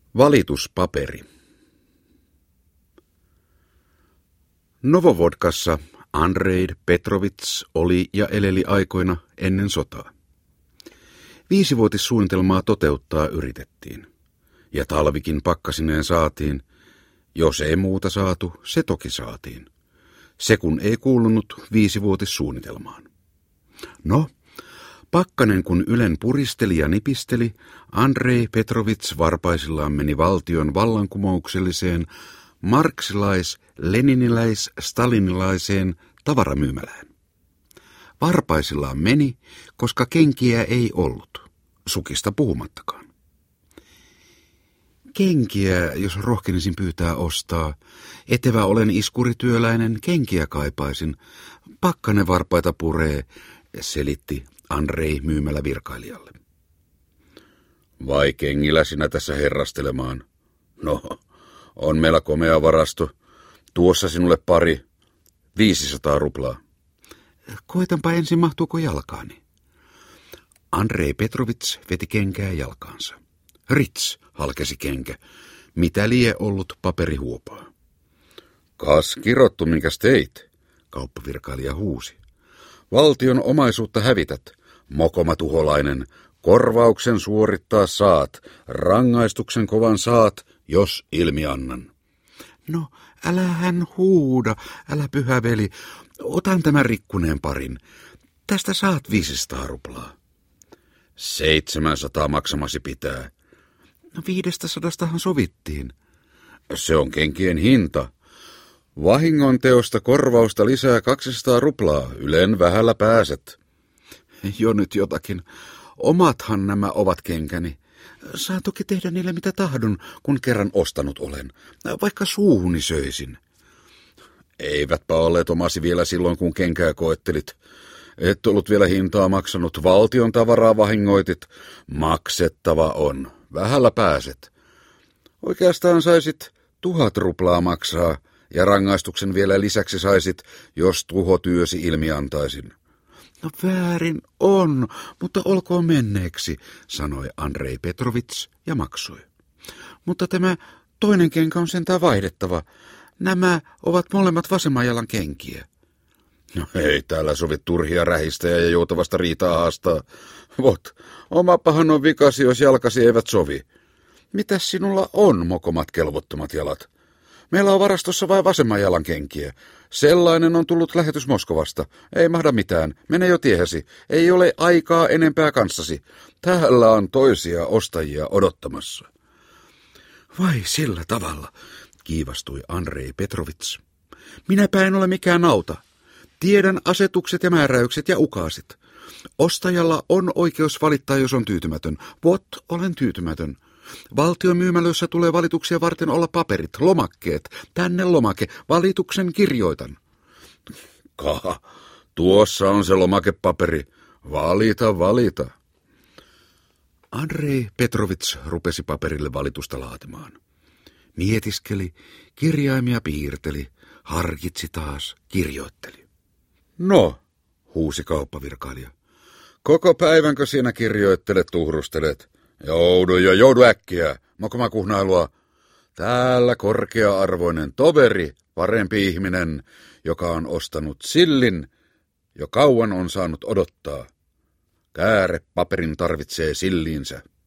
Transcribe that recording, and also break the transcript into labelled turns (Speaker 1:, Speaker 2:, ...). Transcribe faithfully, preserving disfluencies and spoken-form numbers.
Speaker 1: Valituspaperi. Novovodkassa Andrei Petrovits oli ja eleli aikoina ennen sotaa. Viisivuotissuunnitelmaa toteuttaa yritettiin, ja talvikin pakkasineen saatiin. Jos ei muuta saatu, se toki saatiin. Se kun ei kuulunut viisivuotissuunnitelmaan. No, pakkanen kun ylen puristeli ja nipisteli, Andrei Petrovits varpaisillaan meni valtion vallankumoukselliseen, marksilais-, leniniläis-, stalinilaiseen tavaramyymälään. Varpaisillaan meni, koska kenkiä ei ollut, sukista puhumattakaan. Kenkiä, jos rohkenisin pyytää ostaa. Etevä olen iskurityöläinen, kenkiä kaipaisin. Pakkanen varpaita puree, selitti Andrei myymälä virkailijalle. Vai kengillä sinä tässä herrastelemaan? No, on meillä komea varasto. Tuossa sinulle pari, viisisataa ruplaa. Koitanpa ensin, mahtuuko jalkaani. Andrei Petrovits veti kenkää jalkaansa. Rits, halkesi kenkä. Mitä lie ollut paperihuopaa? Kas kirottu, minkäs teit, kauppavirkailija huusi. Valtion omaisuutta hävität, mokoma tuholainen. Korvauksen suorittaa saat, rangaistuksen kovan saat, jos ilmi annan. No, älä hän huuda, älä pyhä veli. Otan tämän rikkuneen parin. Tästä saat viisisataa ruplaa. Seitsemänsataa maksamasi pitää. No viidestäsadastahan sovittiin. Se on kenkien hinta. Vahingon teosta korvausta lisää kaksisataa ruplaa. Ylen vähällä pääset. Jo nyt jotakin. Omathan nämä ovat kenkäni. Saan toki tehdä niille mitä tahdon, kun kerran ostanut olen. Vaikka suuhuni söisin. Eivätpä olleet omasi vielä silloin, kun kenkää koettelit. Et ollut vielä hintaa maksanut. Valtion tavaraa vahingoitit. Maksettava on. Vähällä pääset. Oikeastaan saisit tuhat ruplaa maksaa, ja rangaistuksen vielä lisäksi saisit, jos tuhotyösi ilmi antaisin. No väärin on, mutta olkoon menneeksi, sanoi Andrei Petrovits ja maksoi. Mutta tämä toinen kenkä on sentään vaihdettava. Nämä ovat molemmat vasemman jalan kenkiä. No ei täällä sovi turhia rähistä ja joutavasta riitaa haastaa. Vot, omapahan on vikasi, jos jalkasi eivät sovi. Mitäs sinulla on, mokomat kelvottomat jalat? Meillä on varastossa vain vasemman jalan kenkiä. Sellainen on tullut lähetys Moskovasta. Ei mahda mitään. Mene jo tiehesi. Ei ole aikaa enempää kanssasi. Täällä on toisia ostajia odottamassa. Vai sillä tavalla, kiivastui Andrei Petrovits. Minäpä en ole mikään nauta. Tiedän asetukset ja määräykset ja ukaasit. Ostajalla on oikeus valittaa, jos on tyytymätön. Vot, olen tyytymätön. Valtion myymälöissä tulee valituksia varten olla paperit, lomakkeet. Tänne lomake, valituksen kirjoitan. Kaha, tuossa on se lomakepaperi. Valita, valita. Andrei Petrovits rupesi paperille valitusta laatimaan. Mietiskeli, kirjaimia piirteli, harkitsi taas, kirjoitteli. No, huusi kauppavirkailija. Koko päivänkö siinä kirjoittelet, tuhrustelet? Joudu jo, joudu äkkiä, mokoma kuhnailua. Täällä korkea-arvoinen toveri, parempi ihminen, joka on ostanut sillin, jo kauan on saanut odottaa. Kääre paperin tarvitsee silliinsä.